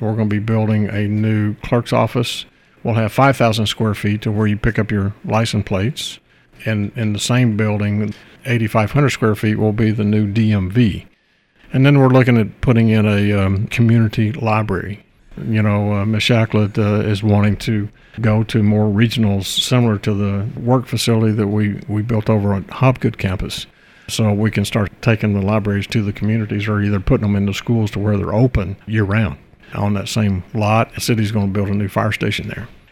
We're going to be building a new clerk's office. We'll have 5,000 square feet to where you pick up your license plates. And in the same building, 8,500 square feet will be the new DMV. And then we're looking at putting in a community library. Ms. Shacklett is wanting to go to more regionals similar to the work facility that we built over at Hobgood campus. So we can start taking the libraries to the communities or either putting them into schools to where they're open year-round. On that same lot, the city's going to build a new fire station there.